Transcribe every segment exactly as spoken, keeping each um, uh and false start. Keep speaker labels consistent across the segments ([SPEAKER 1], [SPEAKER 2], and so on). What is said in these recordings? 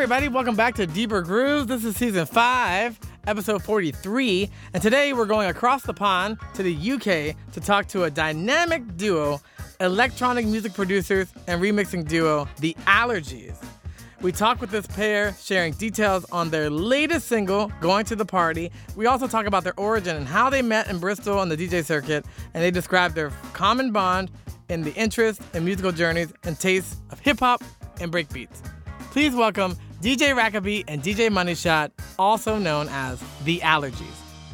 [SPEAKER 1] everybody. Welcome back to Deeper Grooves. This is season five, episode forty-three. And today we're going across the pond to the U K to talk to a dynamic duo, electronic music producers and remixing duo, The Allergies. We talk with this pair, sharing details on their latest single, Going to the Party. We also talk about their origin and how they met in Bristol on the D J circuit, and they describe their common bond in the interest and musical journeys and tastes of hip-hop and breakbeats. Please welcome D J Rackabeat and D J Moneyshot, also known as The Allergies.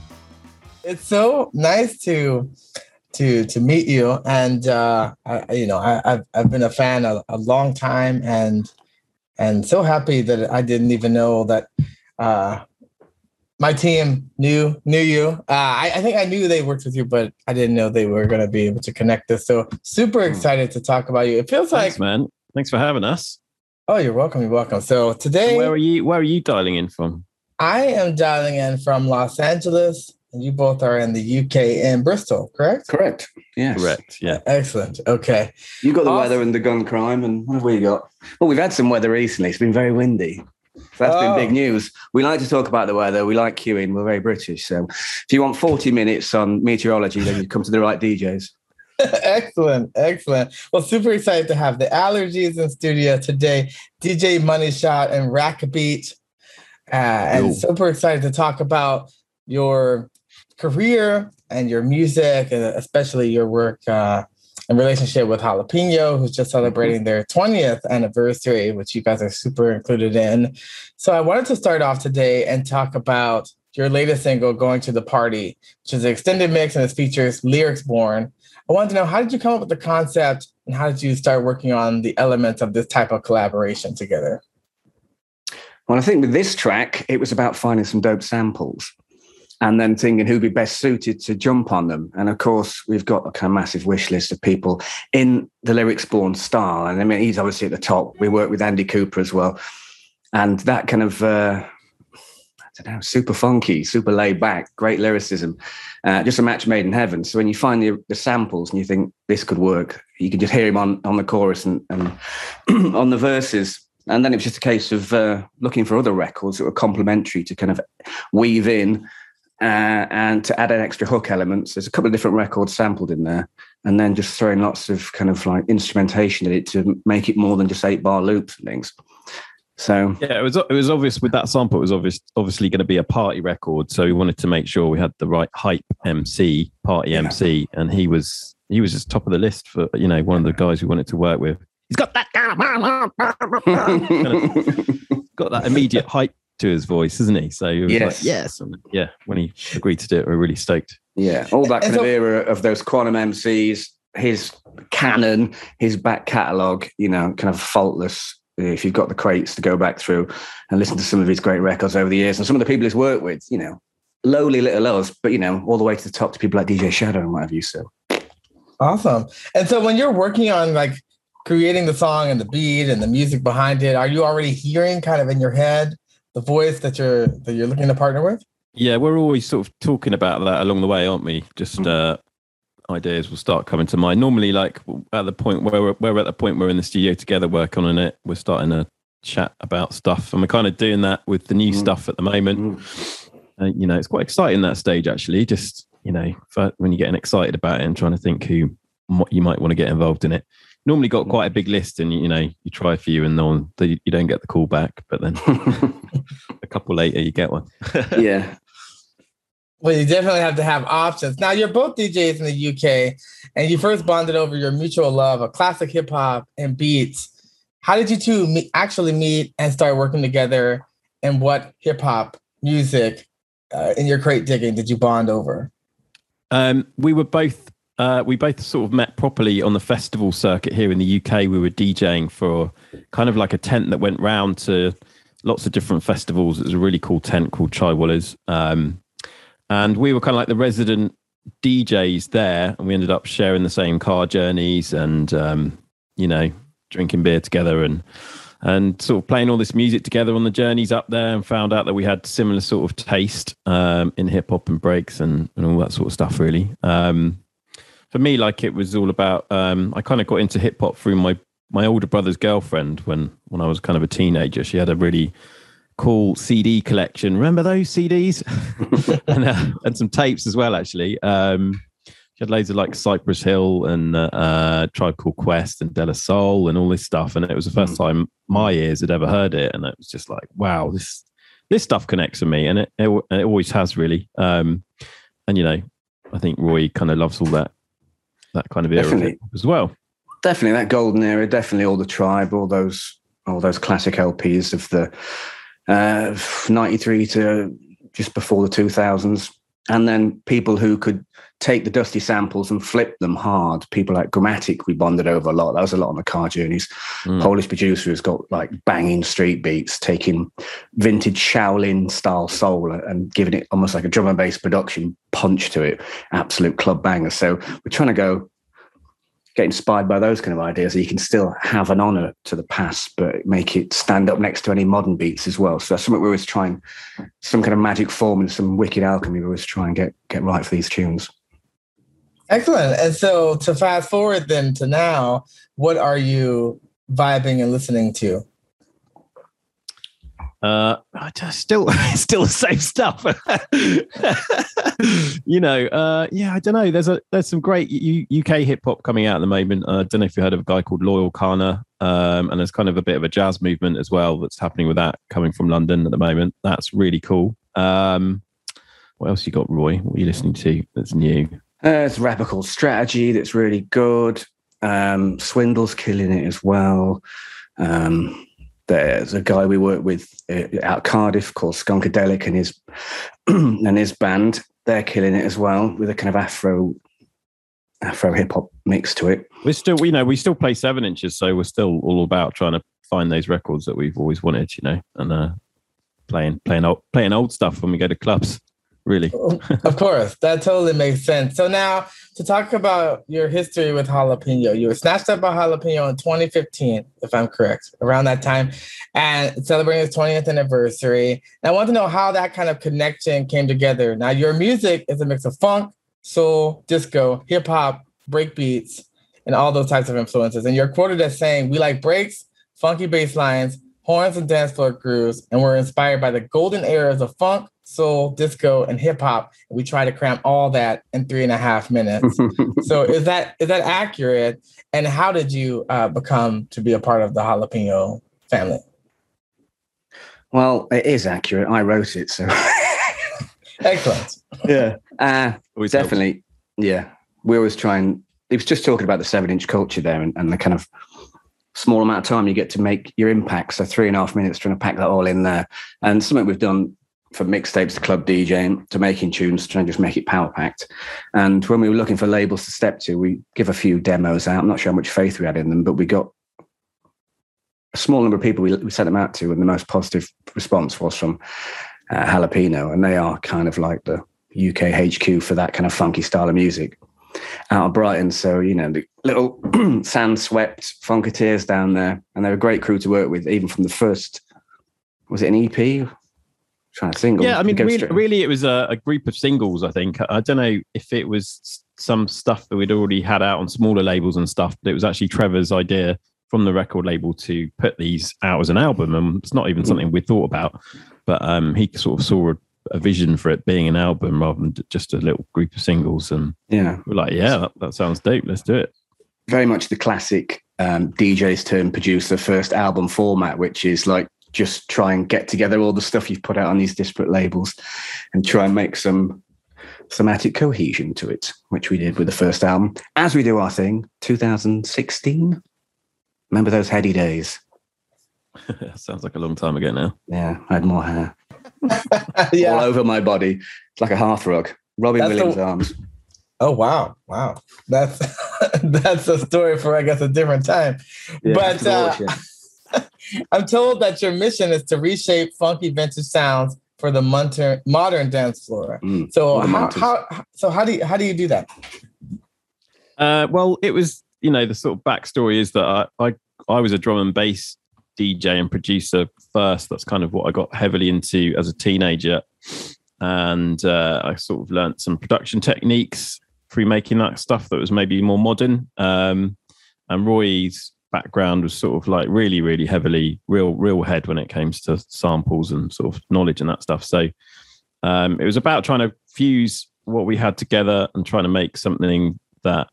[SPEAKER 1] It's so nice to to to meet you, and uh, I, you know I, I've I've been a fan a, a long time, and and so happy that I didn't even know that uh, my team knew knew you. Uh, I, I think I knew they worked with you, but I didn't know they were going to be able to connect us. So super excited to talk about you. It feels
[SPEAKER 2] Thanks,
[SPEAKER 1] like
[SPEAKER 2] man. Thanks for having us.
[SPEAKER 1] Oh, you're welcome. You're welcome. So today,
[SPEAKER 2] where are you? Where are you dialing in from?
[SPEAKER 1] I am dialing in from Los Angeles, and you both are in the U K in Bristol, correct?
[SPEAKER 3] Correct. Yes.
[SPEAKER 2] Correct. Yeah.
[SPEAKER 1] Excellent. Okay.
[SPEAKER 3] You got the
[SPEAKER 1] awesome.
[SPEAKER 3] weather and the gun crime, and what have we got? Well, we've had some weather recently. It's been very windy. So that's
[SPEAKER 1] oh.
[SPEAKER 3] been big news. We like to talk about the weather. We like queuing. We're very British. So if you want forty minutes on meteorology, then you come to the right D Js.
[SPEAKER 1] Excellent, excellent. Well, super excited to have The Allergies in studio today. D J Moneyshot and Rackabeat, uh, and Yo. super excited to talk about your career and your music, and especially your work uh, in relationship with Jalapeno, who's just celebrating their twentieth anniversary, which you guys are super included in. So I wanted to start off today and talk about your latest single, Going to the Party, which is an extended mix and it features Lyrics Born. I wanted to know, how did you come up with the concept and how did you start working on the elements of this type of collaboration together?
[SPEAKER 3] Well, I think with this track, it was about finding some dope samples and then thinking who'd be best suited to jump on them. And of course, we've got a kind of massive wish list of people in the Lyrics Born style. And I mean, he's obviously at the top. We work with Andy Cooper as well. And that kind of, uh, I don't know, super funky, super laid back, great lyricism. Uh, just a match made in heaven. So when you find the, the samples and you think this could work, you can just hear him on, on the chorus and, and on the verses. And then it was just a case of uh, looking for other records that were complementary to kind of weave in uh, and to add an extra hook elements. There's a couple of different records sampled in there, and then just throwing lots of kind of like instrumentation in it to make it more than just eight bar loops and things. So
[SPEAKER 2] yeah, it was it was obvious with that sample. It was obvious, obviously going to be a party record, so we wanted to make sure we had the right hype M C, party yeah. M C, and he was he was just top of the list for, you know, one of the guys we wanted to work with. He's got that kind of, got that immediate hype to his voice, isn't he? So he was yes. like, yes, and yeah. When he agreed to do it, we we're really stoked.
[SPEAKER 3] Yeah, all that kind so, of era of those quantum M Cs, his canon, his back catalogue, you know, kind of faultless. If you've got the crates to go back through and listen to some of his great records over the years, and some of the people he's worked with, you know, lowly little us, but, you know, all the way to the top to people like D J Shadow and what have you. So
[SPEAKER 1] awesome. And so when you're working on like creating the song and the beat and the music behind it, are you already hearing kind of in your head the voice that you're that you're looking to partner with?
[SPEAKER 2] Yeah, we're always sort of talking about that along the way, aren't we? Just uh ideas will start coming to mind. Normally, like at the point where we're, where we're at the point we're in the studio together working on it, we're starting to chat about stuff, and we're kind of doing that with the new mm. stuff at the moment. Mm. Uh, you know, it's quite exciting, that stage actually. Just, you know, for, when you're getting excited about it and trying to think who what you might want to get involved in it. Normally got quite a big list, and you know, you try a few and no one, you don't get the call back, but then a couple later you get one.
[SPEAKER 3] Yeah.
[SPEAKER 1] Well, you definitely have to have options. Now, you're both D Js in the U K, and you first bonded over your mutual love of classic hip hop and beats. How did you two meet, actually meet and start working together? And what hip hop music uh, in your crate digging did you bond over?
[SPEAKER 2] Um, we were both, uh, we both sort of met properly on the festival circuit here in the U K. We were DJing for kind of like a tent that went round to lots of different festivals. It was a really cool tent called Chai Wallers. Um, And we were kind of like the resident D Js there, and we ended up sharing the same car journeys and, um, you know, drinking beer together and and sort of playing all this music together on the journeys up there, and found out that we had similar sort of taste um, in hip hop and breaks and, and all that sort of stuff, really. Um, for me, like, it was all about, um, I kind of got into hip hop through my my older brother's girlfriend, when when I was kind of a teenager, she had a really cool C D collection. Remember those C Ds? and, uh, and some tapes as well, actually. Um, she had loads of like Cypress Hill and uh, uh, Tribe Called Quest and De La Soul and all this stuff. And it was the first time my ears had ever heard it. And it was just like, wow, this this stuff connects with me. And it, it, it always has, really. Um, and, you know, I think Roy kind of loves all that, that kind of era
[SPEAKER 3] Definitely.
[SPEAKER 2] as well.
[SPEAKER 3] Definitely that golden era. Definitely all the Tribe, all those all those classic L Ps of the uh, ninety-three to just before the two thousands, and then people who could take the dusty samples and flip them hard. People like Grammatic, we bonded over a lot. That was a lot on the Car Journeys. Mm. Polish producer who's got like banging street beats, taking vintage Shaolin style soul and giving it almost like a drum and bass production punch to it. Absolute club banger. So we're trying to go. Get inspired by those kind of ideas, so you can still have an honor to the past, but make it stand up next to any modern beats as well. So that's something we always try and some kind of magic form and some wicked alchemy we always try and get get right for these tunes.
[SPEAKER 1] Excellent. And so to fast forward then to now, what are you vibing and listening to?
[SPEAKER 2] Uh, I just still, still the same stuff. you know, uh, yeah, I don't know. There's a there's some great U- UK hip hop coming out at the moment. Uh, I don't know if you heard of a guy called Loyal Kana, um, and there's kind of a bit of a jazz movement as well that's happening with that coming from London at the moment. That's really cool. Um, what else you got, Roy? What are you listening to that's new?
[SPEAKER 3] Uh, it's a rapper called Strategy that's really good. Um, Swindle's killing it as well. Um, There's a guy we work with out Cardiff called Skunkadelic and his and his band. They're killing it as well with a kind of Afro Afro hip hop mix to it.
[SPEAKER 2] We're still, you know, we still play seven inches, so we're still all about trying to find those records that we've always wanted, you know, and uh, playing playing old playing old stuff when we go to clubs. Really,
[SPEAKER 1] of course, that totally makes sense. So now to talk about your history with Jalapeno, you were snatched up by Jalapeno in twenty fifteen, if I'm correct, around that time, and celebrating its twentieth anniversary. And I want to know how that kind of connection came together. Now, your music is a mix of funk, soul, disco, hip hop, break beats, and all those types of influences. And you're quoted as saying, "We like breaks, funky bass lines, horns and dance floor grooves, and we're inspired by the golden eras of funk, soul, disco, and hip hop. We try to cram all that in three and a half minutes." So is that is that accurate? And how did you uh, become to be a part of the Jalapeno family?
[SPEAKER 3] Well, it is accurate. I wrote it, so
[SPEAKER 1] excellent.
[SPEAKER 3] Yeah, uh, definitely. Helps. Yeah, we always try and. It was just talking about the seven-inch culture there, and, and the kind of small amount of time you get to make your impact. So three and a half minutes trying to pack that all in there, and something we've done. From mixtapes to club DJing to making tunes, trying to just make it power packed. And when we were looking for labels to step to, we give a few demos out. I'm not sure how much faith we had in them, but we got a small number of people we, we sent them out to, and the most positive response was from uh, Jalapeno, and they are kind of like the U K H Q for that kind of funky style of music out of Brighton. So, you know, the little sand-swept Funketeers down there, and they're a great crew to work with, even from the first, was it an E P? Trying to single.
[SPEAKER 2] Yeah, I mean, really, really, it was a, a group of singles, I think. I don't know if it was some stuff that we'd already had out on smaller labels and stuff, but it was actually Trevor's idea from the record label to put these out as an album. And it's not even something we thought about, but um, he sort of saw a, a vision for it being an album rather than just a little group of singles. And
[SPEAKER 3] yeah,
[SPEAKER 2] we're like, yeah, that, that sounds dope. Let's do it.
[SPEAKER 3] Very much the classic um, D J's turn producer first album format, which is like, just try and get together all the stuff you've put out on these disparate labels and try and make some thematic cohesion to it, which we did with the first album. As we do our thing, two thousand sixteen. Remember those heady days?
[SPEAKER 2] Sounds like a long time ago now.
[SPEAKER 3] Yeah, I had more hair.
[SPEAKER 1] Yeah.
[SPEAKER 3] All over my body. It's like a hearth rug. Robin
[SPEAKER 1] That's
[SPEAKER 3] Williams'
[SPEAKER 1] a-
[SPEAKER 3] arms.
[SPEAKER 1] Oh, wow. Wow. That's that's a story for, I guess, a different time.
[SPEAKER 3] Yeah,
[SPEAKER 1] but uh, I'm told that your mission is to reshape funky vintage sounds for the modern modern dance floor. Mm, so how, how so how do you how do you do that?
[SPEAKER 2] Uh, well, it was, you know, the sort of backstory is that I, I I was a drum and bass D J and producer first. That's kind of what I got heavily into as a teenager, and uh, I sort of learnt some production techniques through making that stuff that was maybe more modern. Um, and Roy's background was sort of like really, really heavily real, real head when it came to samples and sort of knowledge and that stuff. So um, it was about trying to fuse what we had together and trying to make something that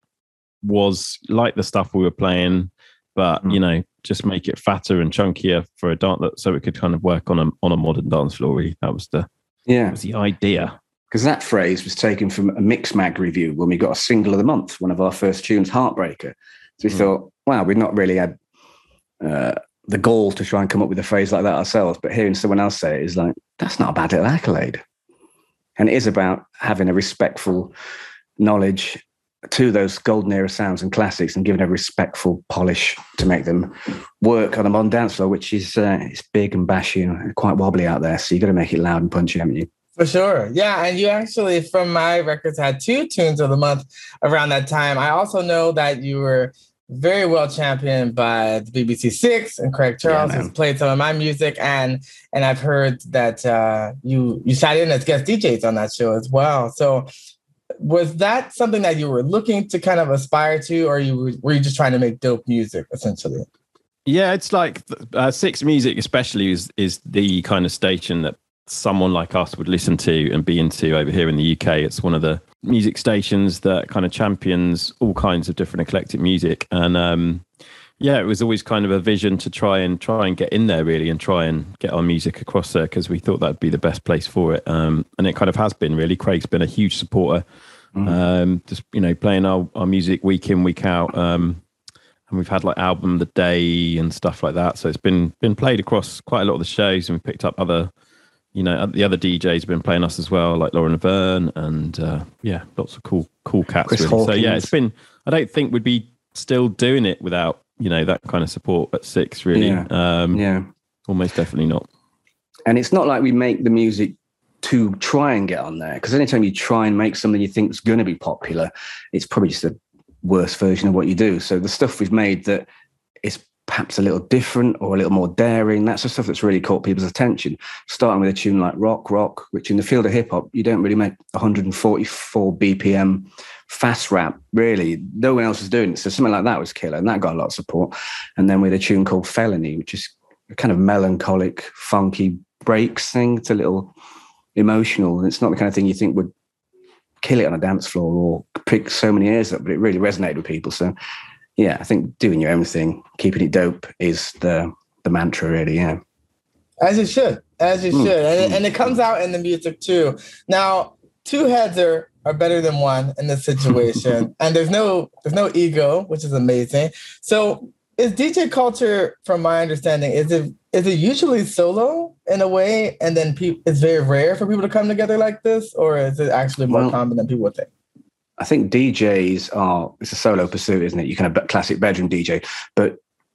[SPEAKER 2] was like the stuff we were playing, but mm. you know, just make it fatter and chunkier for a dance, so it could kind of work on a on a modern dance floor. Really, that was the yeah, that was the idea.
[SPEAKER 3] Because that phrase was taken from a Mixmag review when we got a single of the month, one of our first tunes, Heartbreaker. So we mm. thought, wow, we'd not really had uh, the gall to try and come up with a phrase like that ourselves, but hearing someone else say it is like, that's not a bad little accolade. And it is about having a respectful knowledge to those golden era sounds and classics and giving a respectful polish to make them work on a modern dance floor, which is uh, it's big and bashy and quite wobbly out there. So you've got to make it loud and punchy, haven't you?
[SPEAKER 1] For sure. Yeah. And you actually, from my records, had two tunes of the month around that time. I also know that you were very well championed by the B B C Six and Craig Charles, yeah, who's played some of my music. And and I've heard that uh, you, you sat in as guest D Js on that show as well. So was that something that you were looking to kind of aspire to, or you were, were you just trying to make dope music, essentially?
[SPEAKER 2] Yeah, it's like uh, Six Music especially is is the kind of station that someone like us would listen to and be into over here in the U K. It's one of the music stations that kind of champions all kinds of different eclectic music. And um, yeah, it was always kind of a vision to try and try and get in there really and try and get our music across there, because we thought that'd be the best place for it. Um, and it kind of has been really. Craig's been a huge supporter. Mm. Um, just, you know, playing our, our music week in, week out. Um, and we've had like album of the day and stuff like that. So it's been been played across quite a lot of the shows, and we picked up other, you know, the other D Js have been playing us as well, like Lauren Laverne and uh, yeah, lots of cool, cool cats. Really. So yeah, it's been, I don't think we'd be still doing it without, you know, that kind of support at Six, really.
[SPEAKER 3] Yeah.
[SPEAKER 2] Um,
[SPEAKER 3] yeah.
[SPEAKER 2] Almost definitely not.
[SPEAKER 3] And it's not like we make the music to try and get on there, because anytime you try and make something you think is going to be popular, it's probably just a worse version of what you do. So the stuff we've made that is perhaps a little different or a little more daring, that's the stuff that's really caught people's attention. Starting with a tune like Rock Rock, which in the field of hip hop, you don't really make one hundred forty-four B P M fast rap, really. No one else is doing it. So something like that was killer, and that got a lot of support. And then with a tune called Felony, which is a kind of melancholic, funky breaks thing. It's a little emotional, and it's not the kind of thing you think would kill it on a dance floor or pick so many ears up, but it really resonated with people. So yeah, I think doing your own thing, keeping it dope is the the mantra, really. Yeah,
[SPEAKER 1] as it should, as it mm. should, and, and it comes out in the music too. Now, two heads are are better than one in this situation, and there's no there's no ego, which is amazing. So is D J culture, from my understanding, is it is it usually solo in a way, and then pe- it's very rare for people to come together like this, or is it actually more well, common than people would think?
[SPEAKER 3] I think D Js are, it's a solo pursuit, isn't it? You can have a classic bedroom D J, but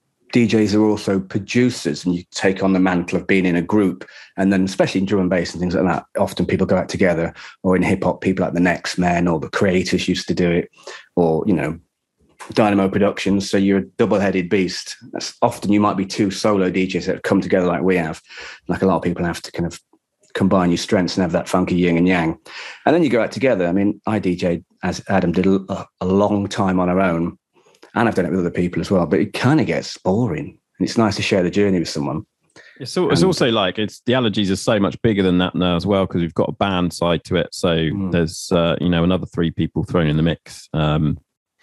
[SPEAKER 3] D Js are also producers, and you take on the mantle of being in a group. And then especially in drum and bass and things like that, often people go out together, or in hip hop, people like the Next Men or the Creators used to do it, or, you know, Dynamo Productions. So you're a double-headed beast. That's often you might be two solo D Js that have come together like we have. Like a lot of people have to kind of combine your strengths and have that funky yin and yang. And then you go out together. I mean, I D J'd, as Adam did, a, a long time on our own, and I've done it with other people as well, but it kind of gets boring. And it's nice to share the journey with someone.
[SPEAKER 2] It's, all, it's also like, it's the Allergies are so much bigger than that now as well, because we've got a band side to it. So mm. there's, uh, you know, another three people thrown in the mix. Um,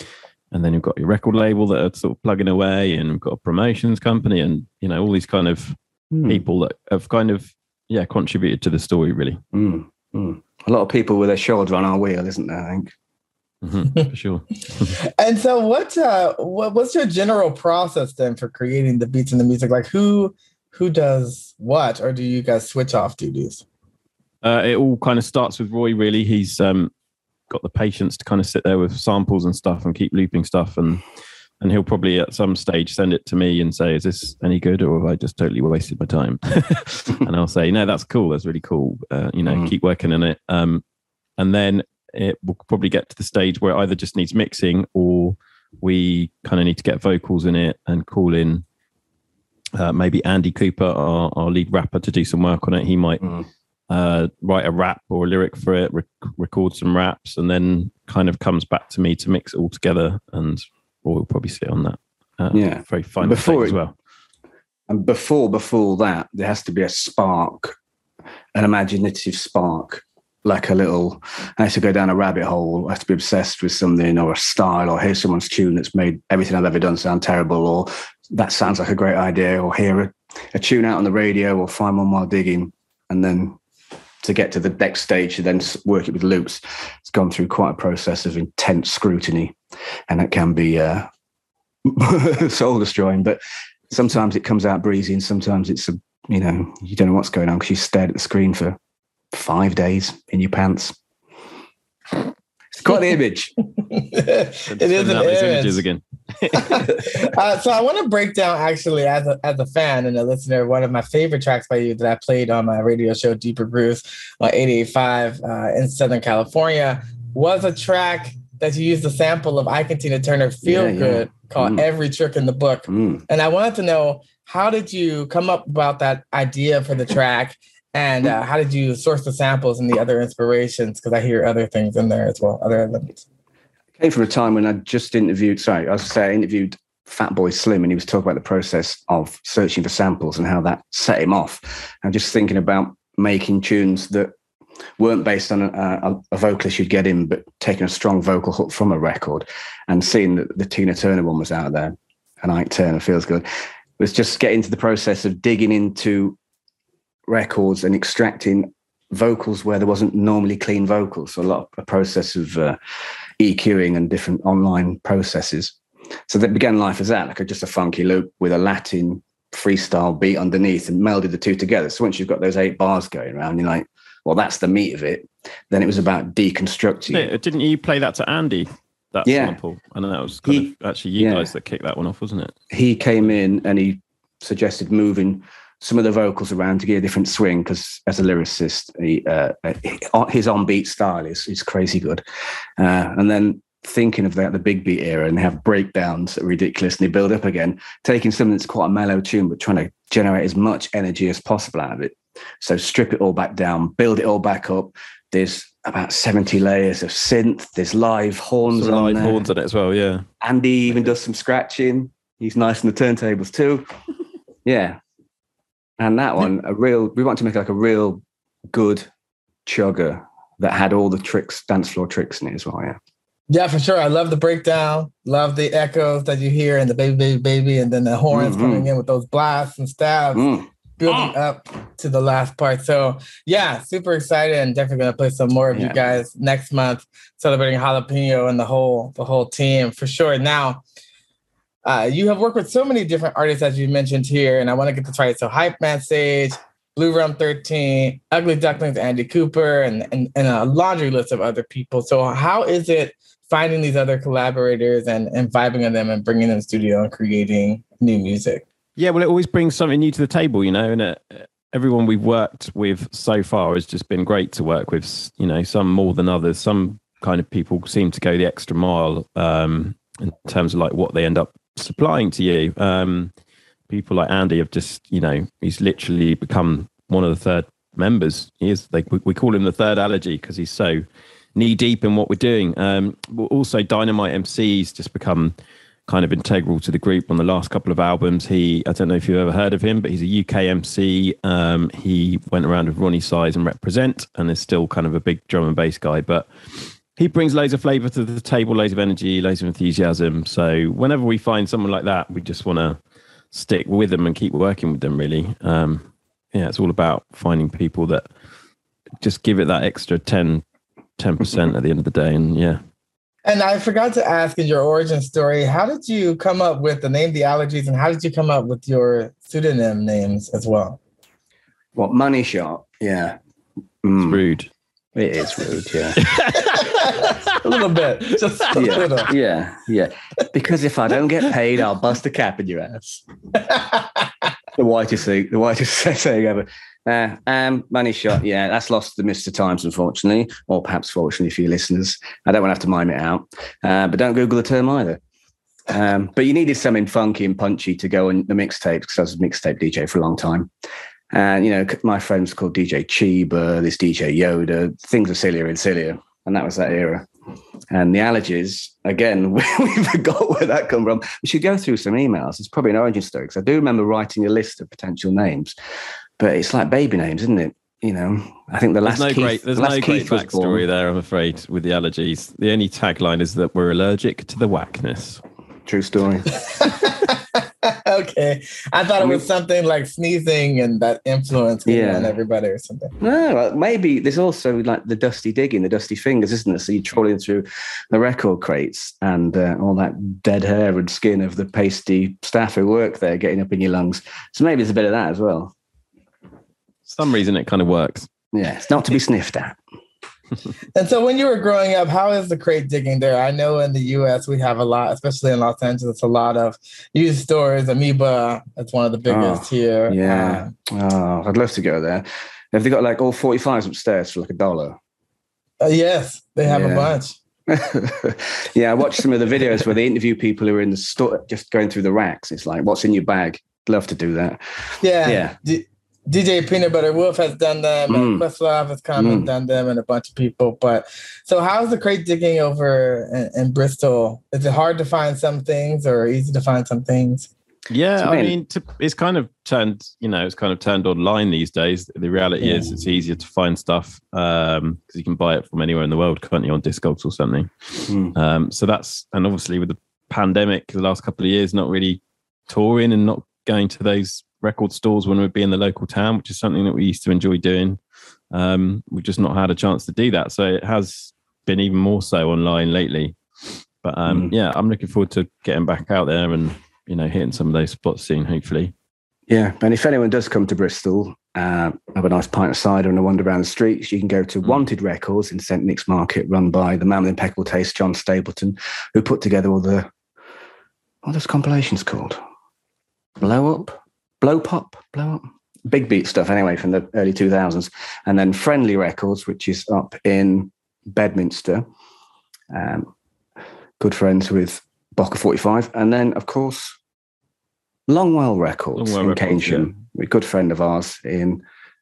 [SPEAKER 2] and then you've got your record label that are sort of plugging away, and we've got a promotions company, and, you know, all these kind of mm. people that have kind of, yeah, contributed to the story, really.
[SPEAKER 3] Mm. Mm. A lot of people with their shoulder on our wheel, isn't there, I think?
[SPEAKER 2] Mm-hmm, for sure.
[SPEAKER 1] And so what, uh, what what's your general process then for creating the beats and the music? Like who who does what, or do you guys switch off duties?
[SPEAKER 2] Uh, it all kind of starts with Roy, really. He's um, got the patience to kind of sit there with samples and stuff and keep looping stuff, and and he'll probably at some stage send it to me and say, is this any good, or have I just totally wasted my time? And I'll say, no, that's cool. That's really cool. Uh, you know, mm. keep working on it. Um, and then it will probably get to the stage where it either just needs mixing, or we kind of need to get vocals in it and call in uh, maybe Andy Cooper, our, our lead rapper, to do some work on it. He might mm. uh, write a rap or a lyric for it, rec- record some raps, and then kind of comes back to me to mix it all together, and Roy will probably sit on that. Uh,
[SPEAKER 3] yeah.
[SPEAKER 2] Very fine
[SPEAKER 3] before
[SPEAKER 2] as
[SPEAKER 3] it,
[SPEAKER 2] well.
[SPEAKER 3] And before before that, there has to be a spark, an imaginative spark, like a little, I have to go down a rabbit hole, I have to be obsessed with something or a style, or hear someone's tune that's made everything I've ever done sound terrible, or that sounds like a great idea, or hear a, a tune out on the radio, or find one while digging. And then to get to the next stage, to then work it with loops, it's gone through quite a process of intense scrutiny, and it can be uh, soul destroying. But sometimes it comes out breezy, and sometimes it's a, you know, you don't know what's going on because you stared at the screen for five days in your pants. It's quite the image.
[SPEAKER 1] It is an image.
[SPEAKER 2] Images again.
[SPEAKER 1] uh, so I want to break down, actually, as a as a fan and a listener, one of my favorite tracks by you that I played on my radio show Deeper Grooves on eighty-eight point five uh, in Southern California was a track that you used the sample of Ike and Tina Turner Feel yeah, Good yeah. called mm. Every Trick in the Book. Mm. And I wanted to know, how did you come up about that idea for the track? And uh, how did you source the samples and the other inspirations? Because I hear other things in there as well, other elements.
[SPEAKER 3] It came from a time when I just interviewed, sorry, I was say I interviewed Fatboy Slim, and he was talking about the process of searching for samples and how that set him off. I'm just thinking about making tunes that weren't based on a, a, a vocalist you'd get in, but taking a strong vocal hook from a record, and seeing that the Tina Turner one was out there, and Ike Turner Feels Good. It was just getting to the process of digging into records and extracting vocals where there wasn't normally clean vocals. So a lot of a process of uh, EQing and different online processes. So that began life as that, like a, just a funky loop with a Latin freestyle beat underneath, and melded the two together. So once you've got those eight bars going around, you're like, well, that's the meat of it. Then it was about deconstructing.
[SPEAKER 2] Yeah, didn't you play that to Andy? That yeah. sample? And that was kind he, of actually you yeah. guys that kicked that one off, wasn't it?
[SPEAKER 3] He came in and he suggested moving some of the vocals around to get a different swing, because as a lyricist, he, uh, his on-beat style is, is crazy good. Uh, and then thinking of that, the big beat era, and they have breakdowns that are ridiculous, and they build up again, taking something that's quite a mellow tune, but trying to generate as much energy as possible out of it. So strip it all back down, build it all back up. There's about seventy layers of synth. There's live horns
[SPEAKER 2] some
[SPEAKER 3] on
[SPEAKER 2] live
[SPEAKER 3] there.
[SPEAKER 2] horns on it as well, yeah.
[SPEAKER 3] Andy even does some scratching. He's nice on the turntables too. Yeah. And that one, a real, we want to make like a real good chugger that had all the tricks, dance floor tricks in it as well, yeah.
[SPEAKER 1] Yeah, for sure. I love the breakdown. Love the echoes that you hear and the baby, baby, baby, and then the horns mm-hmm. coming in with those blasts and stabs, mm. building up to the last part. So yeah, super excited, and definitely gonna play some more of yeah. you guys next month, celebrating Jalapeno and the whole the whole team for sure. Now, Uh, you have worked with so many different artists, as you mentioned here, and I want to get this right. So Hype Man Sage, Blue Rum thirteen, Ugly Ducklings, Andy Cooper, and, and, and a laundry list of other people. So how is it finding these other collaborators and, and vibing on them and bringing them to the studio and creating new music?
[SPEAKER 2] Yeah, well, it always brings something new to the table, you know, and uh, everyone we've worked with so far has just been great to work with, you know, some more than others. Some kind of people seem to go the extra mile um, in terms of like what they end up supplying to you. Um, people like Andy have just, you know, he's literally become one of the third members. He is, like, we, we call him the third allergy because he's so knee deep in what we're doing. Um, but also Dynamite M C's just become kind of integral to the group on the last couple of albums. He, I don't know if you've ever heard of him, but he's a U K M C. Um, he went around with Ronnie Size and Represent, and is still kind of a big drum and bass guy, but he brings loads of flavour to the table, loads of energy, loads of enthusiasm. So whenever we find someone like that, we just want to stick with them and keep working with them, really. Um, yeah, it's all about finding people that just give it that extra ten, ten percent at the end of the day. And yeah.
[SPEAKER 1] And I forgot to ask, in your origin story, how did you come up with the name The Allergies, and how did you come up with your pseudonym names as well?
[SPEAKER 3] What, Money Shot? Yeah.
[SPEAKER 2] Mm. It's rude.
[SPEAKER 3] It is rude, yeah.
[SPEAKER 1] A little bit, just a
[SPEAKER 3] yeah,
[SPEAKER 1] little.
[SPEAKER 3] Yeah, yeah. Because if I don't get paid, I'll bust a cap in your ass. The whitest thing, the whitest saying ever. Uh, um, Money Shot, yeah, that's lost to Mister Times, unfortunately, or perhaps fortunately for your listeners. I don't want to have to mime it out, uh, but don't Google the term either. Um, but you needed something funky and punchy to go on the mixtape, because I was a mixtape D J for a long time. And, you know, my friends called D J Chiba, this D J Yoda, things are sillier and sillier. And that was that era. And the allergies, again, we forgot where that come from. We should go through some emails. It's probably an origin story, because I do remember writing a list of potential names, but it's like baby names, isn't it? You know, I think the last
[SPEAKER 2] there's no
[SPEAKER 3] Keith,
[SPEAKER 2] great, there's
[SPEAKER 3] the
[SPEAKER 2] no great backstory there, I'm afraid, with the allergies. The only tagline is that we're allergic to the whackness.
[SPEAKER 3] True story.
[SPEAKER 1] Okay. I thought
[SPEAKER 3] I
[SPEAKER 1] it
[SPEAKER 3] mean,
[SPEAKER 1] was something like sneezing and that influence
[SPEAKER 3] Yeah.
[SPEAKER 1] on everybody or something.
[SPEAKER 3] No, maybe there's also like the dusty digging, the dusty fingers, isn't it? So you're trawling through the record crates and uh, all that dead hair and skin of the pasty staff who work there getting up in your lungs. So maybe there's a bit of that as well.
[SPEAKER 2] For some reason it kind of works.
[SPEAKER 3] Yeah, it's not to be sniffed at.
[SPEAKER 1] And so when you were growing up, how is the crate digging there? I know in the U S we have a lot, especially in Los Angeles, a lot of used stores. Amoeba, that's one of the biggest
[SPEAKER 3] Oh,
[SPEAKER 1] here.
[SPEAKER 3] Yeah.
[SPEAKER 1] Um,
[SPEAKER 3] Oh, I'd love to go there. Have they got like all forty-fives upstairs for like a dollar?
[SPEAKER 1] uh, yes, they have
[SPEAKER 3] Yeah.
[SPEAKER 1] a bunch.
[SPEAKER 3] Yeah, I watched some of the videos where they interview people who are in the store, just going through the racks. It's like, what's in your bag? Love to do that.
[SPEAKER 1] Yeah.
[SPEAKER 3] Yeah.
[SPEAKER 1] D- DJ Peanut Butter Wolf has done them,
[SPEAKER 3] Mm.
[SPEAKER 1] and Questlove has come
[SPEAKER 3] Mm.
[SPEAKER 1] and done them, and a bunch of people. But so, how's the crate digging over in, in Bristol? Is it hard to find some things, or easy to find some things?
[SPEAKER 2] Yeah,
[SPEAKER 3] So
[SPEAKER 2] I
[SPEAKER 3] then-
[SPEAKER 2] mean, to, it's kind of turned, you know, it's kind of turned online these days. The reality
[SPEAKER 1] Yeah.
[SPEAKER 2] is it's easier to find stuff um, because you can buy it from anywhere in the world, can't you, on Discogs or something.
[SPEAKER 3] Mm.
[SPEAKER 2] Um, so that's, and obviously with the pandemic, the last couple of years, not really touring and not going to those record stores when we'd be in the local town, which is something that we used to enjoy doing. Um, we've just not had a chance to do that. So it has been even more so online lately. But um,
[SPEAKER 3] Mm.
[SPEAKER 2] yeah, I'm looking forward to getting back out there and, you know, hitting some of those spots soon, hopefully.
[SPEAKER 3] Yeah, and if anyone does come to Bristol, uh, have a nice pint of cider and a wander around the streets, you can go to
[SPEAKER 2] Mm.
[SPEAKER 3] Wanted Records in Saint Nick's Market, run by the man with impeccable taste, John Stapleton, who put together all the, what are those compilations called? Blow Up? Blow Pop? Blow Up? Big beat stuff, anyway, from the early two thousands. And then Friendly Records, which is up in Bedminster. Um, good friends with Boca forty-five. And then, of course, Longwell Records
[SPEAKER 2] Longwell
[SPEAKER 3] in
[SPEAKER 2] Records,
[SPEAKER 3] Keynsham. A good friend of ours in...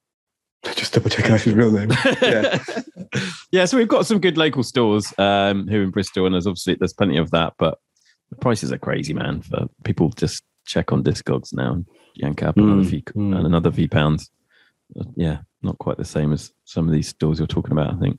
[SPEAKER 3] Just double check out his real name. Yeah.
[SPEAKER 2] Yeah, so we've got some good local stores um, here in Bristol, and there's obviously there's plenty of that, but the prices are crazy, man. For people just check on Discogs now and yank up another
[SPEAKER 3] Mm,
[SPEAKER 2] few
[SPEAKER 3] mm.
[SPEAKER 2] and another few pounds. Uh, Yeah, not quite the same as some of these stores you're talking about, I think.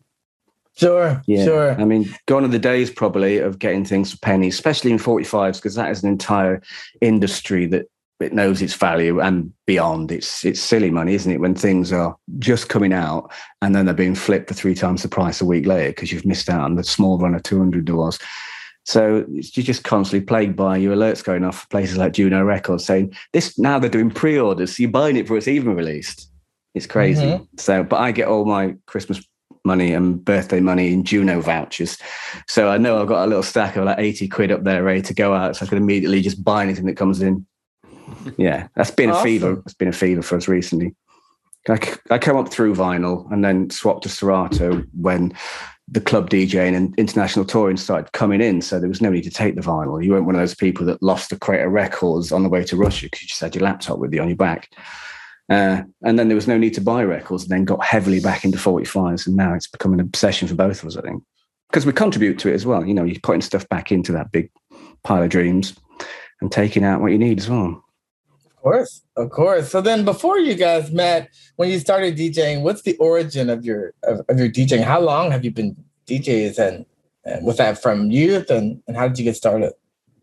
[SPEAKER 1] Sure,
[SPEAKER 3] Yeah,
[SPEAKER 1] sure.
[SPEAKER 3] I mean, gone are the days probably of getting things for pennies, especially in forty-fives, because that is an entire industry that it knows its value and beyond. It's it's silly money, isn't it, when things are just coming out and then they're being flipped for three times the price a week later because you've missed out on the small run of two hundred dollars. So it's- you're just constantly plagued by your alerts going off for places like Juno Records saying this. Now they're doing pre-orders, so you're buying it before it's even released. It's crazy.
[SPEAKER 1] Mhm.
[SPEAKER 3] So, but I get all my Christmas money and birthday money in Juno vouchers. So I know I've got a little stack of like eighty quid up there ready to go out. So I can immediately just buy anything that comes in. Yeah, that's been a
[SPEAKER 1] Awesome.
[SPEAKER 3] fever. It's been a fever for us recently. I, c- I came up through vinyl and then swapped to Serato when the club DJing and international touring started coming in. So there was no need to take the vinyl. You weren't one of those people that lost a crate of records on the way to Russia because you just had your laptop with you on your back. Uh, and then there was no need to buy records, and then got heavily back into forty-fives. And now it's become an obsession for both of us, I think, because we contribute to it as well. You know, you're putting stuff back into that big pile of dreams and taking out what you need as well.
[SPEAKER 1] Of course, of course. So then, before you guys met, when you started DJing, what's the origin of your of, of your DJing? How long have you been D Js, and, and was that from youth, and, and how did you get started?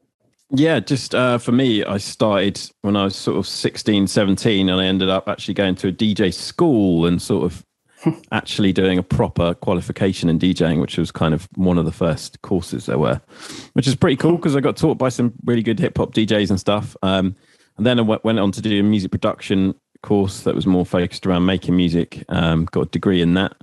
[SPEAKER 2] Yeah, just uh, for me, I started when I was sort of sixteen, seventeen, and I ended up actually going to a D J school and sort of actually doing a proper qualification in DJing, which was kind of one of the first courses there were, which is pretty cool because I got taught by some really good hip hop D Js and stuff. Um, and then I w- went on to do a music production course that was more focused around making music, um, got a degree in that.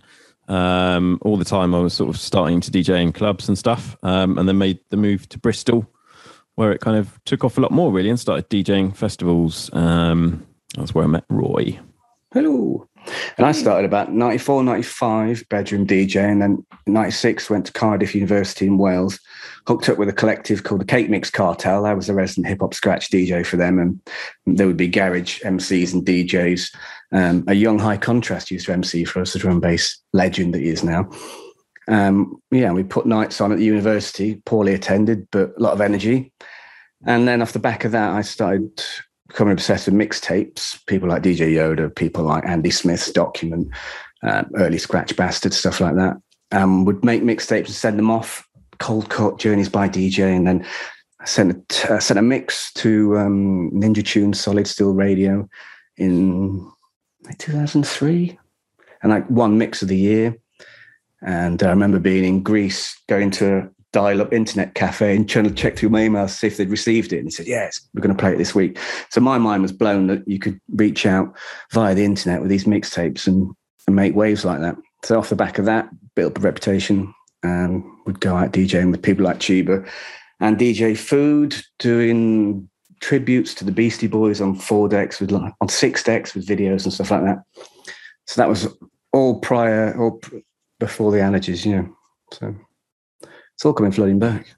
[SPEAKER 2] Um, all the time I was sort of starting to D J in clubs and stuff, um, and then made the move to Bristol, where it kind of took off a lot more, really, and started DJing festivals. Um, that's where I met Roy.
[SPEAKER 3] Hello. And I started about ninety-four, ninety-five, bedroom DJing, and then ninety-six went to Cardiff University in Wales, hooked up with a collective called the Cake Mix Cartel. I was the resident hip-hop scratch D J for them, and there would be garage M Cs and D Js. Um, a young High Contrast used to M C for us, a drum and bass legend that he is now. Um, yeah, we put nights on at the university, poorly attended, but a lot of energy. And then off the back of that, I started becoming obsessed with mixtapes. People like D J Yoda, people like Andy Smith's Document, uh, early Scratch Bastard, stuff like that. Um, would make mixtapes and send them off, cold cut, Journeys by D J, and then I sent a, uh, sent a mix to um, Ninja Tunes Solid Steel Radio in like two thousand three, and like one mix of the year. And I remember being in Greece, going to a dial-up internet cafe and trying to check through my emails to see if they'd received it. And he said, yes, we're going to play it this week. So my mind was blown that you could reach out via the internet with these mixtapes and, and make waves like that. So off the back of that, built up a reputation and would go out DJing with people like Chiba and D J Food, doing tributes to the Beastie Boys on four decks, with on six decks with videos and stuff like that. So that was all prior or before the allergies, you know. So it's all coming flooding back.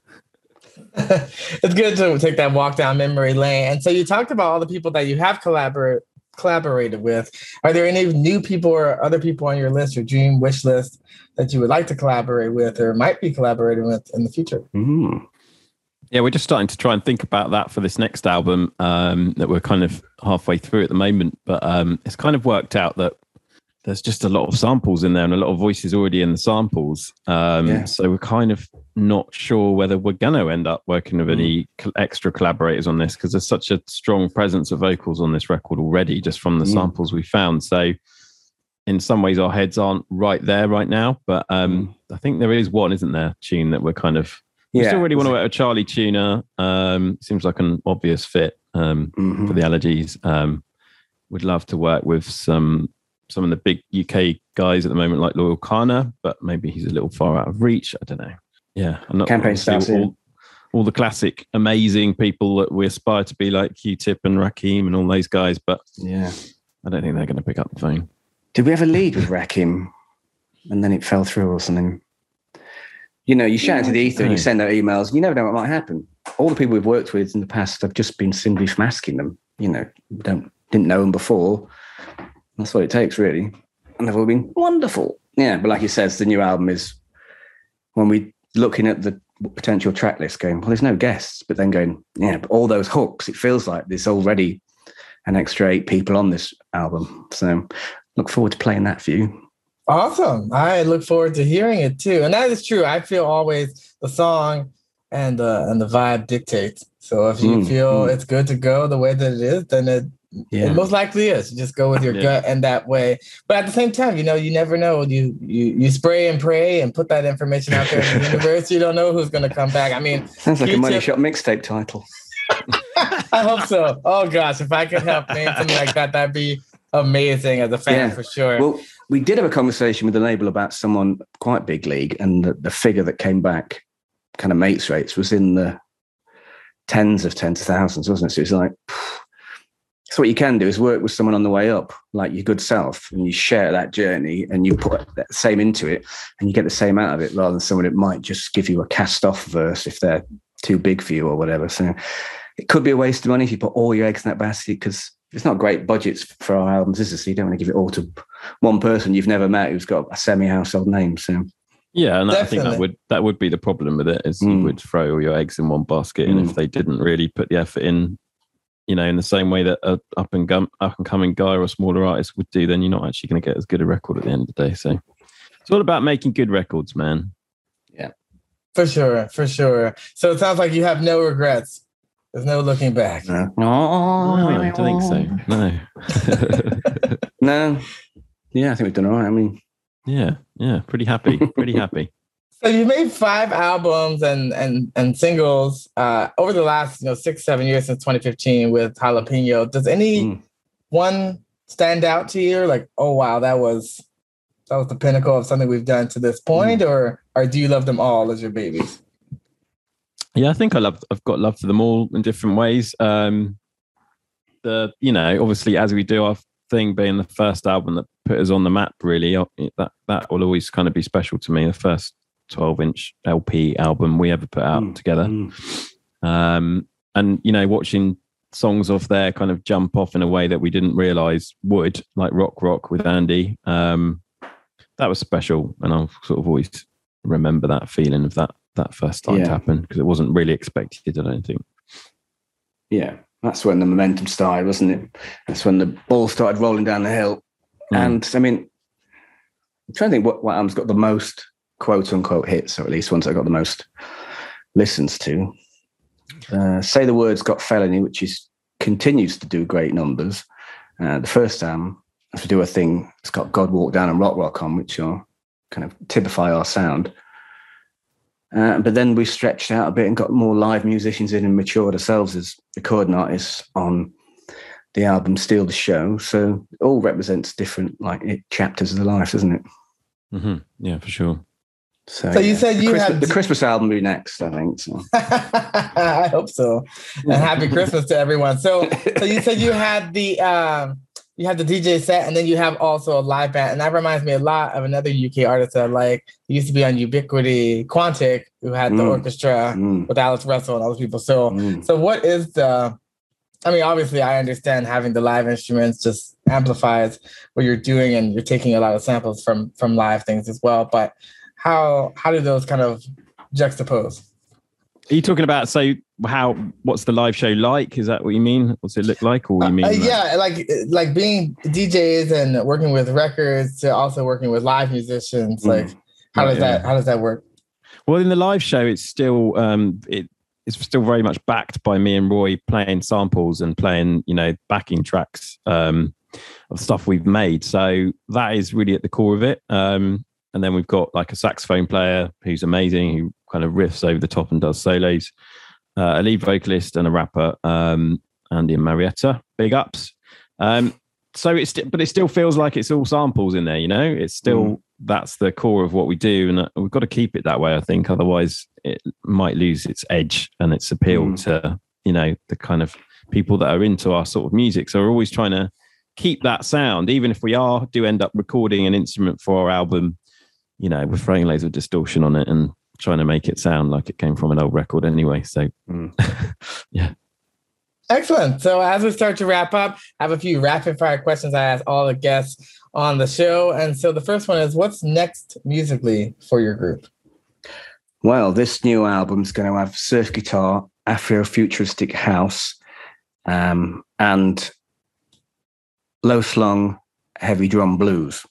[SPEAKER 1] It's good to take that walk down memory lane. And so you talked about all the people that you have collaborate, collaborated with. Are there any new people or other people on your list, your dream wish list, that you would like to collaborate with or might be collaborating with in the future?
[SPEAKER 3] Mm.
[SPEAKER 2] Yeah, we're just starting to try and think about that for this next album um, that we're kind of halfway through at the moment. But um, it's kind of worked out that there's just a lot of samples in there and a lot of voices already in the samples. Um, yeah. So we're kind of not sure whether we're going to end up working with any mm. extra collaborators on this, because there's such a strong presence of vocals on this record already, just from the mm. samples we found. So in some ways our heads aren't right there right now, but um, I think there is one, isn't there, tune that we're kind of, we yeah, still really want to work with Charlie Tuner. Um, seems like an obvious fit um, mm-hmm. for the allergies. Um, would love to work with some some of the big U K guys at the moment, like Loyal Kana, but maybe he's a little far out of reach. I don't know. Yeah, I'm not
[SPEAKER 3] campaign starts
[SPEAKER 2] all, all the classic amazing people that we aspire to be, like Q-Tip and Rakim and all those guys, but
[SPEAKER 3] yeah,
[SPEAKER 2] I don't think they're going to pick up the phone.
[SPEAKER 3] Did we ever lead with Rakim and then it fell through or something? You know, you shout into the ether and you send out emails, and you never know what might happen. All the people we've worked with in the past have just been simply from asking them. You know, don't didn't know them before. That's what it takes, really. And they've all been wonderful. Yeah, but like you said, the new album is when we looking at the potential track list going, well, there's no guests, but then going, yeah, but all those hooks, it feels like there's already an extra eight people on this album. So look forward to playing that for you.
[SPEAKER 1] Awesome. I look forward to hearing it too. And that is true. I feel always the song and uh, and the vibe dictates. So if you mm, feel mm. it's good to go the way that it is, then it, yeah. it most likely is. You just go with your yeah. gut and that way. But at the same time, you know, you never know. You you you spray and pray and put that information out there in the universe. You don't know who's going to come back. I mean,
[SPEAKER 3] sounds like Q-Tip. A Money Shot mixtape title.
[SPEAKER 1] I hope so. Oh gosh, if I could help name something like that, that'd be amazing as a fan, yeah. for sure.
[SPEAKER 3] Well, we did have a conversation with the label about someone quite big league, and the, the figure that came back, kind of mates rates, was in the tens of tens of thousands, wasn't it? So it's like, so what you can do is work with someone on the way up, like your good self, and you share that journey and you put that same into it and you get the same out of it, rather than someone that might just give you a cast off verse if they're too big for you or whatever. So it could be a waste of money if you put all your eggs in that basket, because it's not great budgets for our albums, is it? So you don't want to give it all to one person you've never met who's got a semi-household name. So
[SPEAKER 2] yeah, and I think that would that would be the problem with it, is mm. you would throw all your eggs in one basket, mm. and if they didn't really put the effort in, you know, in the same way that a up and gum, up and coming guy or a smaller artist would do, then you're not actually going to get as good a record at the end of the day. So it's all about making good records, man.
[SPEAKER 3] Yeah,
[SPEAKER 1] for sure, for sure. So it sounds like you have no regrets. There's no looking back.
[SPEAKER 3] No,
[SPEAKER 2] no I don't think so. No.
[SPEAKER 3] No. Yeah, I think we've done all right. I mean,
[SPEAKER 2] yeah, yeah, pretty happy, pretty happy.
[SPEAKER 1] So you made five albums and and and singles uh, over the last, you know, six, seven years since twenty fifteen with Jalapeno. Does any mm. one stand out to you? Like, oh wow, that was that was the pinnacle of something we've done to this point, mm. or or do you love them all as your babies?
[SPEAKER 2] Yeah, I think I love. I've got love for them all in different ways. Um, the you know, obviously, as we do our thing, being the first album that put us on the map, really, that that will always kind of be special to me. The first twelve inch L P album we ever put out mm, together, mm. Um, and you know, watching songs off there kind of jump off in a way that we didn't realize would, like Rock Rock with Andy. Um, that was special, and I've sort of always remember that feeling of that that first time
[SPEAKER 3] Yeah.
[SPEAKER 2] to happen, because it wasn't really expected, I don't think.
[SPEAKER 3] Yeah, that's when the momentum started, wasn't it? That's when the ball started rolling down the hill.
[SPEAKER 2] Mm.
[SPEAKER 3] And I mean, I'm trying to think what, what album's got the most quote unquote hits, or at least ones that got the most listens to. Uh, Say the Word's got Felony, which is continues to do great numbers. Uh, the first album, if we do a thing, it's got God Walk Down and Rock Rock on, which are kind of typify our sound. Uh, but then we stretched out a bit and got more live musicians in and matured ourselves as recording artists on the album Steal the Show. So it all represents different like it, chapters of the life, doesn't it?
[SPEAKER 2] Mm-hmm. Yeah, for sure.
[SPEAKER 3] So,
[SPEAKER 1] So you
[SPEAKER 3] yeah.
[SPEAKER 1] said
[SPEAKER 3] the
[SPEAKER 1] you
[SPEAKER 3] Christmas,
[SPEAKER 1] had-
[SPEAKER 3] the Christmas album will be next, I think. So.
[SPEAKER 1] I hope so. And happy Christmas to everyone. So, so you said you had the um, you had the D J set, and then you have also a live band, and that reminds me a lot of another U K artist that like used to be on Ubiquity, Quantic, who had the
[SPEAKER 3] Mm.
[SPEAKER 1] orchestra
[SPEAKER 3] Mm.
[SPEAKER 1] with Alice Russell and other people. So,
[SPEAKER 3] Mm.
[SPEAKER 1] so what is the? I mean, obviously, I understand having the live instruments just amplifies what you're doing, and you're taking a lot of samples from from live things as well. But how how do those kind of juxtapose?
[SPEAKER 2] Are you talking about, so how, what's the live show like? Is that what you mean? What's it look like? Or you mean?
[SPEAKER 1] Uh,
[SPEAKER 2] like-
[SPEAKER 1] yeah, like like being D Js and working with records to also working with live musicians. Like,
[SPEAKER 3] Mm.
[SPEAKER 1] how
[SPEAKER 2] Right,
[SPEAKER 1] does
[SPEAKER 2] yeah.
[SPEAKER 1] that how does that work?
[SPEAKER 2] Well, in the live show, it's still um, it, it's still very much backed by me and Roy playing samples and playing, you know, backing tracks um, of stuff we've made. So that is really at the core of it. Um, and then we've got like a saxophone player who's amazing, who kind of riffs over the top and does solos. Uh, a lead vocalist and a rapper, um, Andy and Marietta. Big ups. Um, so it's, but it still feels like it's all samples in there. You know, it's still.
[SPEAKER 3] Mm.
[SPEAKER 2] That's the core of what we do, and we've got to keep it that way, I think. Otherwise it might lose its edge and its appeal
[SPEAKER 3] Mm.
[SPEAKER 2] to, you know, the kind of people that are into our sort of music. So we're always trying to keep that sound, even if we are do end up recording an instrument for our album, you know, we're throwing loads of distortion on it and trying to make it sound like it came from an old record anyway. So
[SPEAKER 3] Mm.
[SPEAKER 2] yeah.
[SPEAKER 1] Excellent. So as we start to wrap up, I have a few rapid fire questions I ask all the guests on the show. And so the first one is, what's next musically for your group?
[SPEAKER 3] Well, this new album's going to have surf guitar, Afro-futuristic house, um, and low-slung heavy drum blues.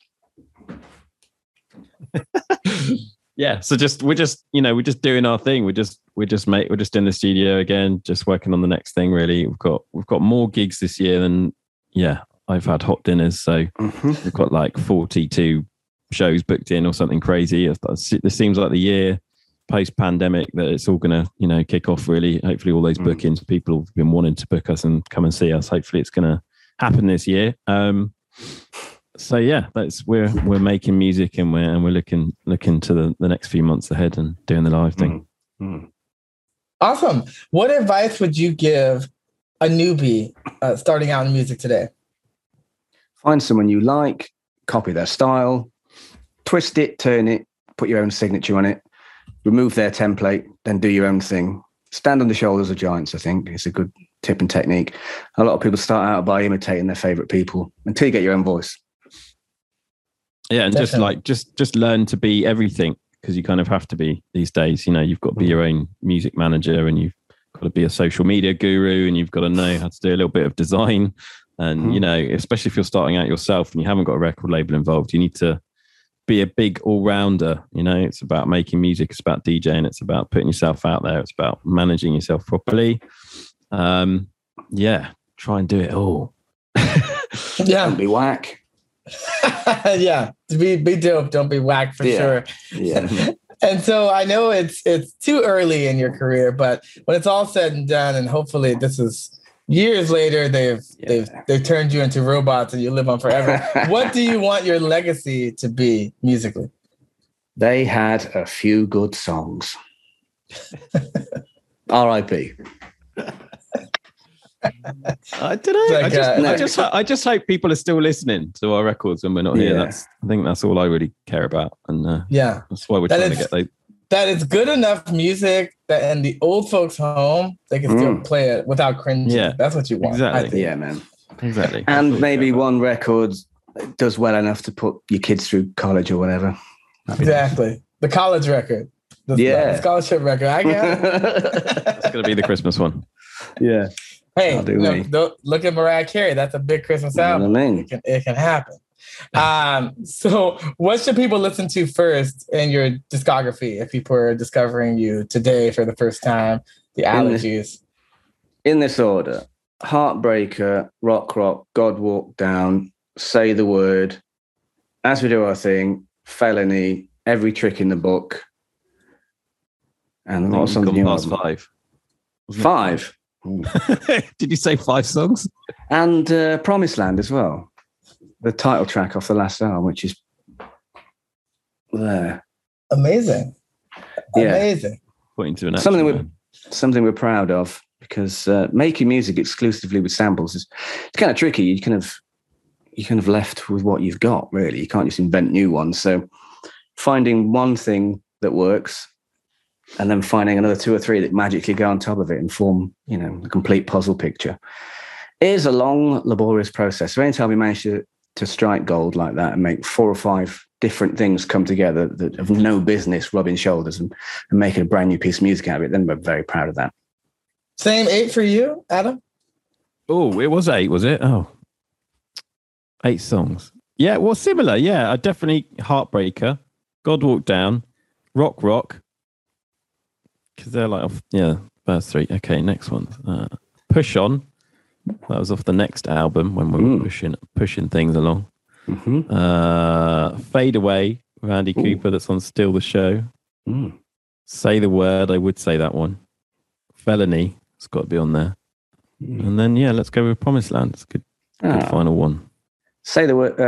[SPEAKER 2] Yeah, so just we're just you know we're just doing our thing. We're just we're just mate we're just in the studio again, just working on the next thing. Really, we've got we've got more gigs this year than yeah I've had hot dinners. So
[SPEAKER 3] Mm-hmm.
[SPEAKER 2] we've got like forty-two shows booked in or something crazy. This seems like the year post pandemic that it's all gonna you know kick off. Really, hopefully all those
[SPEAKER 3] Mm.
[SPEAKER 2] bookings, people have been wanting to book us and come and see us. Hopefully it's gonna happen this year. Um, So yeah, that's we're we're making music and we're and we're looking looking to the, the next few months ahead and doing the live thing.
[SPEAKER 3] Mm.
[SPEAKER 1] Awesome. What advice would you give a newbie uh, starting out in music today?
[SPEAKER 3] Find someone you like, copy their style, twist it, turn it, put your own signature on it, remove their template, then do your own thing. Stand on the shoulders of giants, I think, is a good tip and technique. A lot of people start out by imitating their favorite people until you get your own voice.
[SPEAKER 2] Yeah, and just
[SPEAKER 1] Definitely.
[SPEAKER 2] like just just learn to be everything, because you kind of have to be these days. You know, you've got to be your own music manager, and you've got to be a social media guru, and you've got to know how to do a little bit of design. And
[SPEAKER 3] Mhm.
[SPEAKER 2] you know, especially if you're starting out yourself and you haven't got a record label involved, you need to be a big all-rounder. You know, it's about making music, it's about DJing, it's about putting yourself out there, it's about managing yourself properly. Um, yeah, try and do it all.
[SPEAKER 1] Yeah.
[SPEAKER 3] Don't be whack.
[SPEAKER 1] Yeah. Be be dope. Don't be whack for
[SPEAKER 3] Yeah.
[SPEAKER 1] sure.
[SPEAKER 3] Yeah.
[SPEAKER 1] And so I know it's it's too early in your career, but when it's all said and done, and hopefully this is years later, they've
[SPEAKER 3] Yeah.
[SPEAKER 1] they've they've turned you into robots and you live on forever. What do you want your legacy to be musically?
[SPEAKER 3] They had a few good songs. R I P
[SPEAKER 2] I don't know. I
[SPEAKER 1] Like,
[SPEAKER 2] just,
[SPEAKER 1] uh,
[SPEAKER 2] I just, I just hope people are still listening to our records when we're not here.
[SPEAKER 3] Yeah.
[SPEAKER 2] That's, I think that's all I really care about, and uh,
[SPEAKER 1] Yeah.
[SPEAKER 2] that's why we're
[SPEAKER 1] That
[SPEAKER 2] trying
[SPEAKER 1] is-
[SPEAKER 2] to get those.
[SPEAKER 1] That it's good enough music that in the old folks' home, they can still
[SPEAKER 3] Mm.
[SPEAKER 1] play it without cringing.
[SPEAKER 2] Yeah.
[SPEAKER 1] That's what you want. I
[SPEAKER 2] Exactly.
[SPEAKER 1] think.
[SPEAKER 3] Yeah, man.
[SPEAKER 2] Exactly. That's
[SPEAKER 3] And
[SPEAKER 2] what we
[SPEAKER 3] maybe
[SPEAKER 2] care about.
[SPEAKER 3] one record does well enough to put your kids through college or whatever. That'd be nice.
[SPEAKER 1] Exactly. the college record. The,
[SPEAKER 3] Yeah.
[SPEAKER 1] the scholarship record. I got
[SPEAKER 2] It's going to be the Christmas one.
[SPEAKER 3] Yeah.
[SPEAKER 1] Hey,
[SPEAKER 3] do
[SPEAKER 1] look,
[SPEAKER 3] me.
[SPEAKER 1] don't- look at Mariah Carey. That's a big Christmas
[SPEAKER 3] You know
[SPEAKER 1] album.
[SPEAKER 3] what I mean?
[SPEAKER 1] It can, it can happen. Um, so what should people listen to first in your discography if people are discovering you today for the first time? The
[SPEAKER 3] In this-
[SPEAKER 1] allergies.
[SPEAKER 3] In this order: Heartbreaker, Rock Rock, God Walk Down, Say the Word, As We Do Our Thing, Felony, Every Trick in the Book, and what
[SPEAKER 2] We've
[SPEAKER 3] songs
[SPEAKER 2] gone
[SPEAKER 3] do you
[SPEAKER 2] past
[SPEAKER 3] have?
[SPEAKER 2] five.
[SPEAKER 3] Five.
[SPEAKER 2] Did you say five songs?
[SPEAKER 3] And uh, Promised Land as well. The title track off the last album, which is there.
[SPEAKER 1] Amazing.
[SPEAKER 3] Yeah.
[SPEAKER 1] Amazing.
[SPEAKER 2] Pointing to an
[SPEAKER 3] Something
[SPEAKER 2] action
[SPEAKER 3] we're,
[SPEAKER 2] man.
[SPEAKER 3] something we're proud of, because uh, making music exclusively with samples is it's kind of tricky. You kind of you kind of left with what you've got, really. You can't just invent new ones. So finding one thing that works and then finding another two or three that magically go on top of it and form, you know, a complete puzzle picture is a long, laborious process. So anytime we manage to to strike gold like that and make four or five different things come together that have no business rubbing shoulders and, and making a brand new piece of music out of it, then we're very proud of that.
[SPEAKER 1] Same eight for you, Adam?
[SPEAKER 2] Oh, it was eight, was it? Oh, eight songs. Yeah, well, similar. Yeah, I definitely Heartbreaker, God Walk Down, Rock Rock, because they're like, off, yeah, first three. Okay, next one. Uh, Push On. That was off the next album when we were
[SPEAKER 3] Mm.
[SPEAKER 2] pushing pushing things along.
[SPEAKER 3] Mm-hmm.
[SPEAKER 2] Uh, Fade Away, Randy
[SPEAKER 3] Ooh.
[SPEAKER 2] Cooper, that's on Still the Show.
[SPEAKER 3] Mm.
[SPEAKER 2] Say the Word, I would say that one. Felony, it's got to be on there.
[SPEAKER 3] Mm.
[SPEAKER 2] And then, yeah, let's go with Promised Land. It's a good, good
[SPEAKER 3] Ah.
[SPEAKER 2] final one.
[SPEAKER 3] Say the word.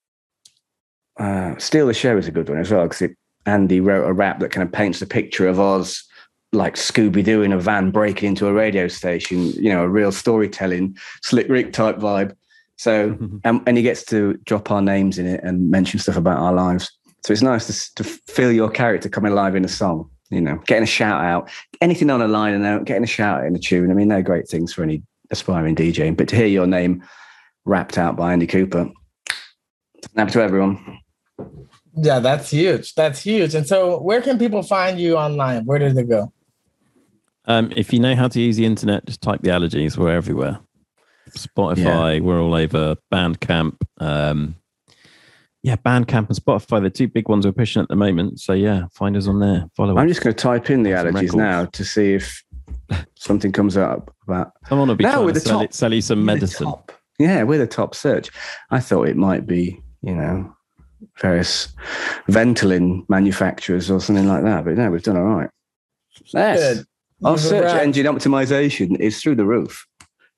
[SPEAKER 3] Uh, uh, Steal the Show is a good one as well, because Andy wrote a rap that kind of paints the picture of Oz like Scooby-Doo in a van breaking into a radio station, you know, a real storytelling, Slick Rick type vibe. So, and, and he gets to drop our names in it and mention stuff about our lives. So it's nice to, to feel your character coming alive in a song, you know, getting a shout out, anything on a liner note, getting a shout out in a tune. I mean, they're great things for any aspiring DJing, but to hear your name rapped out by Andy Cooper, snap to everyone.
[SPEAKER 1] Yeah, that's huge. That's huge. And so where can people find you online? Where do they go?
[SPEAKER 2] Um, if you know how to use the internet, just type the allergies. We're everywhere. Spotify,
[SPEAKER 3] Yeah.
[SPEAKER 2] we're all over. Bandcamp. Um, yeah, Bandcamp and Spotify, the two big ones we're pushing at the moment. So yeah, find us on there. Follow
[SPEAKER 3] I'm
[SPEAKER 2] us.
[SPEAKER 3] just going to type in the
[SPEAKER 2] Some
[SPEAKER 3] allergies
[SPEAKER 2] records.
[SPEAKER 3] now to see if something comes up about.
[SPEAKER 2] Someone will be
[SPEAKER 3] No,
[SPEAKER 2] trying
[SPEAKER 3] with
[SPEAKER 2] to
[SPEAKER 3] the
[SPEAKER 2] sell,
[SPEAKER 3] top-
[SPEAKER 2] it, sell you some
[SPEAKER 3] We're the
[SPEAKER 2] medicine.
[SPEAKER 3] top. Yeah, we're the top search. I thought it might be, you know, various Ventolin manufacturers or something like that, but no, we've done all right. Yes.
[SPEAKER 1] Good.
[SPEAKER 3] Our
[SPEAKER 1] You've
[SPEAKER 3] search
[SPEAKER 1] arrived.
[SPEAKER 3] engine optimization is through the roof.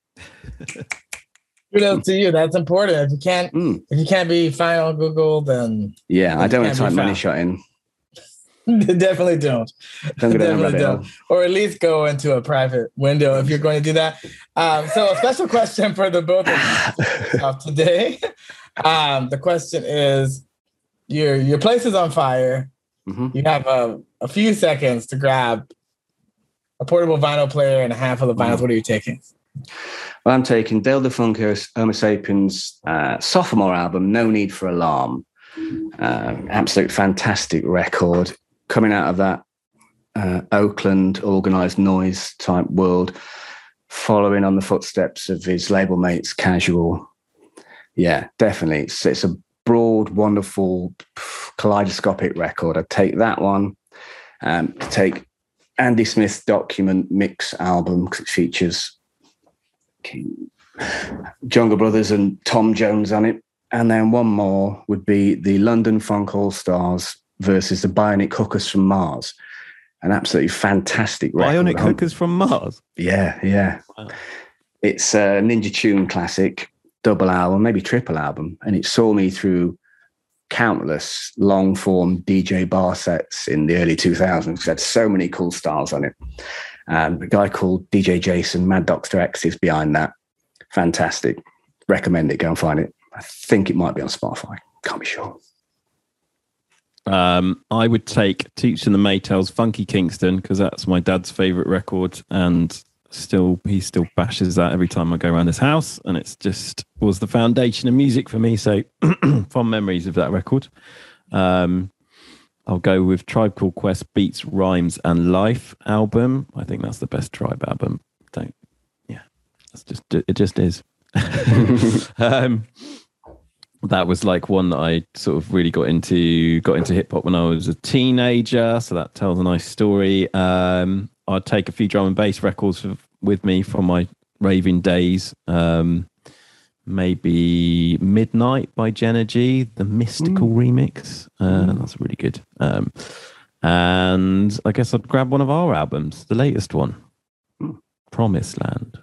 [SPEAKER 1] Kudos to you. That's important. If you can't,
[SPEAKER 3] Mm.
[SPEAKER 1] if you can't be found on Google, then
[SPEAKER 3] Yeah, I don't want
[SPEAKER 1] Can't
[SPEAKER 3] to
[SPEAKER 1] be
[SPEAKER 3] type money
[SPEAKER 1] found.
[SPEAKER 3] shot in.
[SPEAKER 1] definitely don't.
[SPEAKER 3] Don't go down that
[SPEAKER 1] Definitely
[SPEAKER 3] rabbit
[SPEAKER 1] don't.
[SPEAKER 3] hole.
[SPEAKER 1] Or at least go into a private window if you're going to do that. Um, so a special question for the both of you of today. Um, the question is, your your place is on fire.
[SPEAKER 3] Mhm.
[SPEAKER 1] You have a, a few seconds to grab a portable vinyl player and a handful of vinyls. What are you taking?
[SPEAKER 3] Well, I'm taking Dale DeFunco's Homo Sapiens uh, sophomore album, No Need for Alarm. Um, absolute fantastic record coming out of that uh, Oakland organized noise type world, following on the footsteps of his label mates, Casual. Yeah, definitely. It's, it's a broad, wonderful, kaleidoscopic record. I'd take that one. Um, to take Andy Smith's Document Mix album, because it features Jungle Brothers and Tom Jones on it. And then one more would be the London Funk All Stars versus the Bionic Hookers from Mars. An absolutely fantastic record.
[SPEAKER 2] Bionic Hookers from Mars.
[SPEAKER 3] Yeah, yeah.
[SPEAKER 2] Wow.
[SPEAKER 3] It's a Ninja Tune classic, double album, maybe triple album. And it saw me through countless long form D J bar sets in the early two thousands. It had so many cool styles on it. Um, a guy called D J Jason, Mad Doctor X is behind that. Fantastic. Recommend it. Go and find it. I think it might be on Spotify. Can't be sure.
[SPEAKER 2] Um, I would take Toots and the Maytals' Funky Kingston, because that's my dad's favourite record, and still he still bashes that every time I go around his house, and it's just was the foundation of music for me. So fond memories of that record. Um, I'll go with Tribe Called Quest Beats, Rhymes and Life album. I think that's the best Tribe album. Don't, yeah, that's just it. Just is. um, that was like one that I sort of really got into. Got into hip hop when I was a teenager, so that tells a nice story. Um, I'd take a few drum and bass records for, with me from my raving days. Um, maybe Midnight by Jenna G, the Mystical mm. remix. Uh, mm. That's really good. Um, and I guess I'd grab one of our albums, the latest one, mm. Promised Land.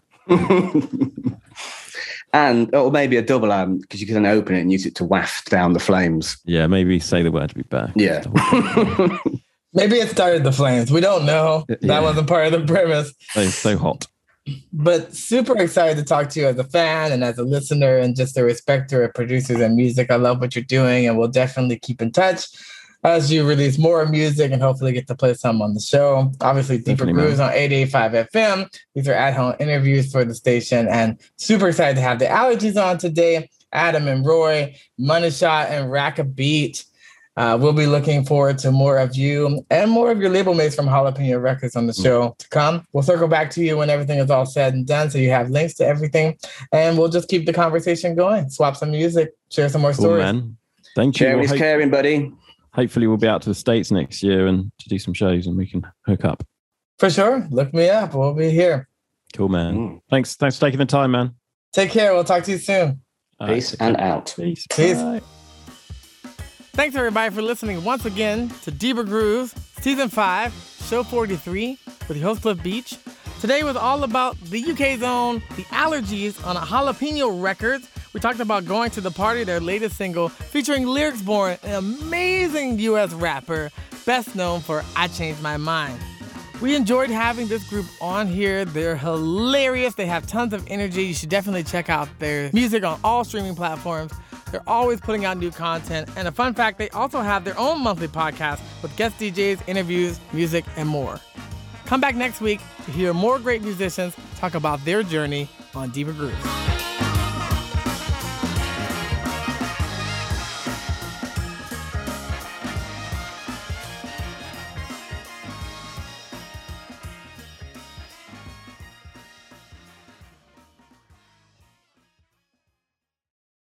[SPEAKER 3] And or maybe a double album, because you can then open it and use it to waft down the flames.
[SPEAKER 2] Yeah, maybe Say the Word to Be Back.
[SPEAKER 3] Yeah.
[SPEAKER 1] Maybe it started the flames. We don't know. That yeah. wasn't part of the premise.
[SPEAKER 2] So, so hot.
[SPEAKER 1] But super excited to talk to you as a fan and as a listener and just a respecter of producers and music. I love what you're doing, and we'll definitely keep in touch as you release more music and hopefully get to play some on the show. Obviously, Deeper Grooves on eight eighty-five F M. These are at-home interviews for the station, and super excited to have the Allergies on today. Adam and Roy, Money Shot, and Rack a Beat. Uh, we'll be looking forward to more of you and more of your label mates from Jalapeno Records on the show to come. We'll circle back to you when everything is all said and done, so you have links to everything, and we'll just keep the conversation going. Swap some music, share some more
[SPEAKER 2] cool,
[SPEAKER 1] stories.
[SPEAKER 2] Man. Thank you.
[SPEAKER 3] Sharing's
[SPEAKER 2] well,
[SPEAKER 3] caring, buddy.
[SPEAKER 2] Hopefully we'll be out to the States next year and to do some shows and we can hook up.
[SPEAKER 1] For sure. Look me up. We'll be here.
[SPEAKER 2] Cool, man. Mm. Thanks. Thanks for taking the time, man.
[SPEAKER 1] Take care. We'll talk to you soon.
[SPEAKER 3] Peace right. and out.
[SPEAKER 2] Peace.
[SPEAKER 1] Peace.
[SPEAKER 2] Bye.
[SPEAKER 1] Thanks, everybody, for listening once again to Deeper Grooves, Season five, Show forty-three, with your host, Cliff Beach. Today was all about the U K's own The Allergies on a Jalapeno Records. We talked about Going to the Party, their latest single, featuring Lyrics Born, an amazing U S rapper, best known for I Changed My Mind. We enjoyed having this group on here. They're hilarious. They have tons of energy. You should definitely check out their music on all streaming platforms. They're always putting out new content. And a fun fact, they also have their own monthly podcast with guest D Js, interviews, music, and more. Come back next week to hear more great musicians talk about their journey on Deeper Grooves.